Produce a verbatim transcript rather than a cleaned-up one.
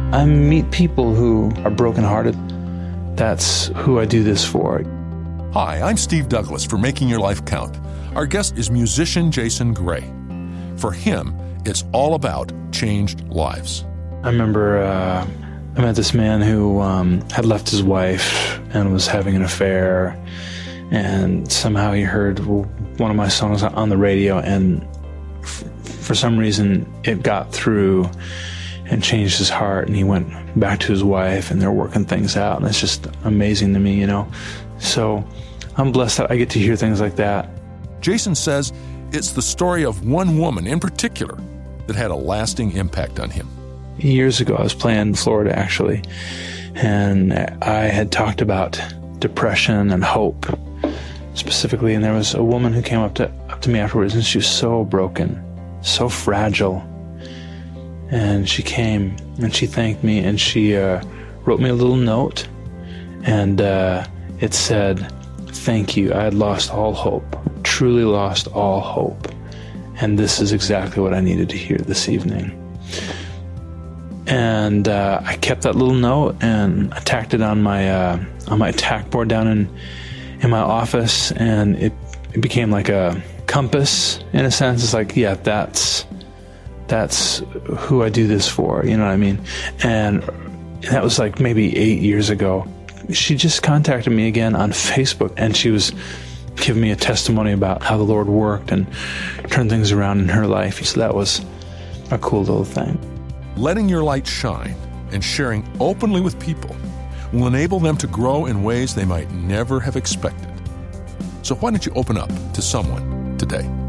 I meet people who are brokenhearted. That's who I do this for. Hi, I'm Steve Douglas for Making Your Life Count. Our guest is musician Jason Gray. For him, it's all about changed lives. I remember uh, I met this man who um, had left his wife and was having an affair, and somehow he heard one of my songs on the radio, and f- for some reason it got through and changed his heart, and he went back to his wife, and they're working things out, and it's just amazing to me, you know. So I'm blessed that I get to hear things like that. Jason says it's the story of one woman in particular that had a lasting impact on him. Years ago, I was playing in Florida, actually, and I had talked about depression and hope specifically, and there was a woman who came up to up to me afterwards, and she was so broken, so fragile, and she came and she thanked me, and she uh, wrote me a little note, and uh, it said, "Thank you, I had lost all hope, truly lost all hope, and this is exactly what I needed to hear this evening." And uh, I kept that little note and I tacked it on my uh, on my tack board down in in my office, and it, it became like a compass in a sense. It's like, yeah, that's that's who I do this for, you know what I mean? And that was like maybe eight years ago. She just contacted me again on Facebook, and she was giving me a testimony about how the Lord worked and turned things around in her life. So that was a cool little thing. Letting your light shine and sharing openly with people will enable them to grow in ways they might never have expected. So why don't you open up to someone today?